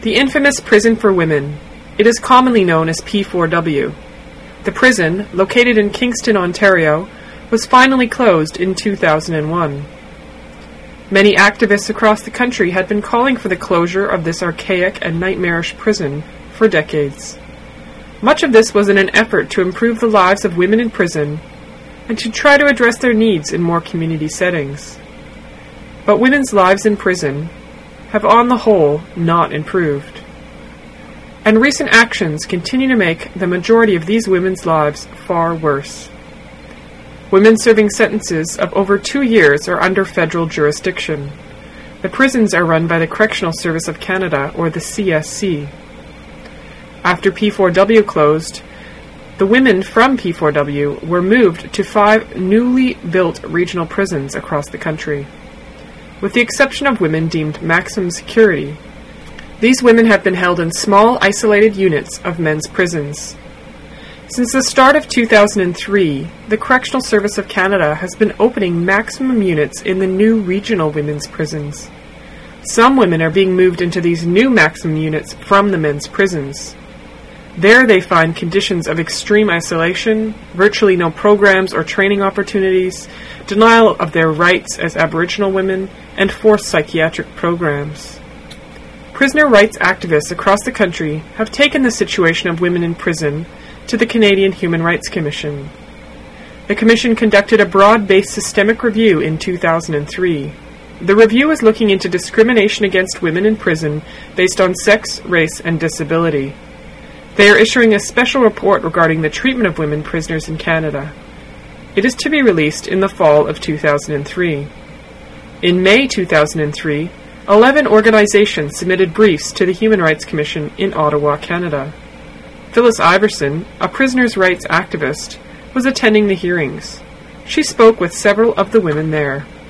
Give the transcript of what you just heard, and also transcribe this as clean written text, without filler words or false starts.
The infamous prison for women. It is commonly known as P4W. The prison, located in Kingston, Ontario, was finally closed in 2001. Many activists across the country had been calling for the closure of this archaic and nightmarish prison for decades. Much of this was in an effort to improve the lives of women in prison and to try to address their needs in more community settings. But women's lives in prison have on the whole not improved. And recent actions continue to make the majority of these women's lives far worse. Women serving sentences of over 2 years are under federal jurisdiction. The prisons are run by the Correctional Service of Canada, or the CSC. After P4W closed, the women from P4W were moved to 5 newly built regional prisons across the country. With the exception of women deemed maximum security, these women have been held in small, isolated units of men's prisons. Since the start of 2003, the Correctional Service of Canada has been opening maximum units in the new regional women's prisons. Some women are being moved into these new maximum units from the men's prisons. There they find conditions of extreme isolation, virtually no programs or training opportunities, denial of their rights as Aboriginal women, and forced psychiatric programs. Prisoner rights activists across the country have taken the situation of women in prison to the Canadian Human Rights Commission. The Commission conducted a broad-based systemic review in 2003. The review is looking into discrimination against women in prison based on sex, race, and disability. They are issuing a special report regarding the treatment of women prisoners in Canada. It is to be released in the fall of 2003. In May 2003, 11 organizations submitted briefs to the Human Rights Commission in Ottawa, Canada. Phyllis Iverson, a prisoners' rights activist, was attending the hearings. She spoke with several of the women there.